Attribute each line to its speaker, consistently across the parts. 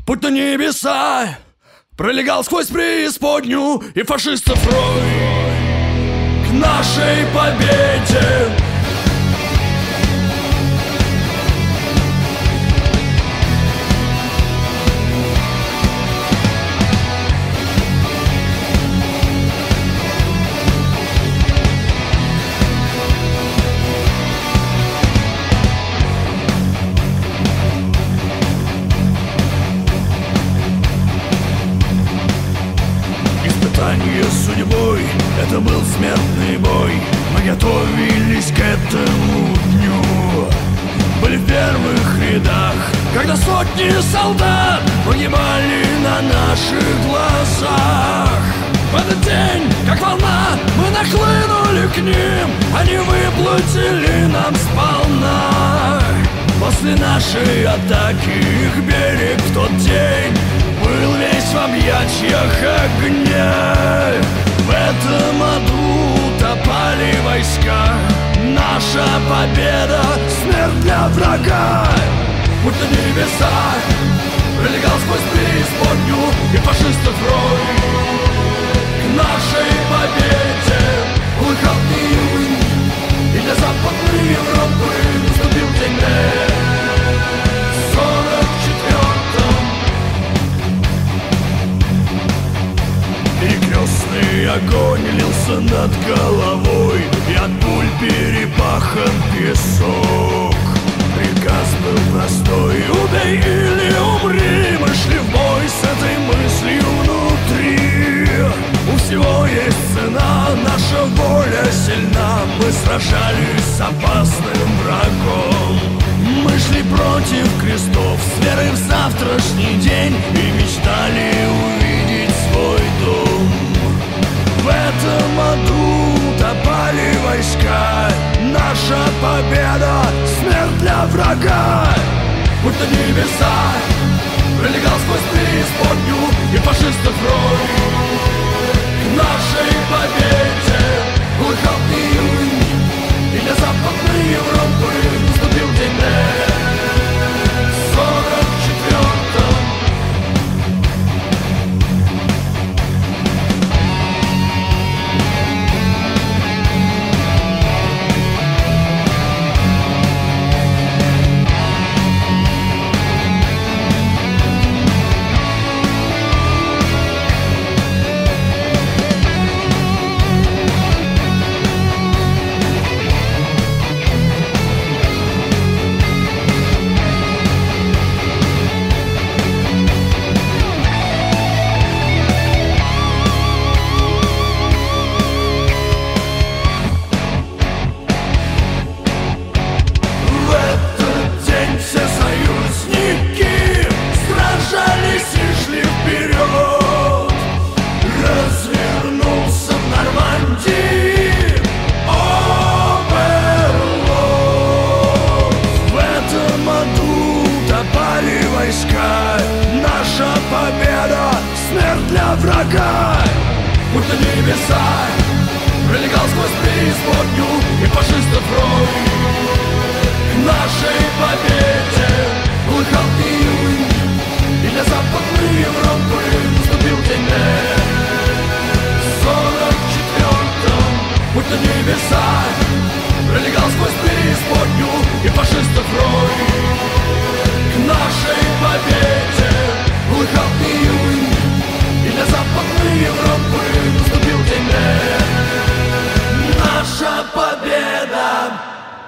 Speaker 1: Путь на небеса пролегал сквозь преисподнюю, и фашистов рой к нашей победе. Испытание судьбой — это был смертный бой. Мы готовились к этому дню, были в первых рядах, когда сотни солдат погибали на наших глазах. В этот день, как волна, мы нахлынули к ним, они выплатили нам сполна. После нашей атаки их берег в тот день был весь в объятиях огня. В этом аду топали войска. Наша победа — смерть для врага. Путь на небеса пролегал сквозь преисподнюю, и фашистов рой к нашей победе. Улыхал июнь, и для Западной Европы наступил день Д. В 44-м перекрестный огонь лился над головой, и от пуль перепахан песок. Приказ был простой: убей или умри. Мы шли в бой с этой мыслью внутри. У всего есть цена, наша воля сильна. Мы сражались с опасным врагом. Мы шли против крестов с верой в завтрашний день и мечтали увидеть свой дом. В этом аду топали войска. Наша победа — смерть для врага. Путь на небеса пролегал сквозь преисподнюю, и фашистов рой к нашей победе. Улыхал июнь, и для Западной Европы наступил день Д. В 44-м врага. Путь на небеса пролегал сквозь преисподнюю, и фашистов рой к нашей победе. Улыхал июнь, и для Западной Европы наступил день Д. В 44-м путь на небеса пролегал сквозь преисподнюю, и фашистов рой к нашей победе. Улыхал июнь, и для Западной Европы наступил день Д. Наша победа.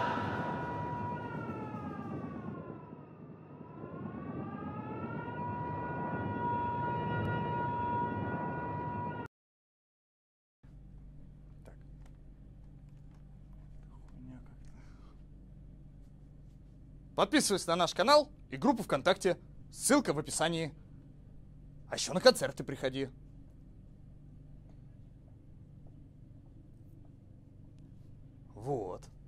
Speaker 2: Подписывайся на наш канал и группу ВКонтакте. Ссылка в описании. А еще на концерты приходи. Вот.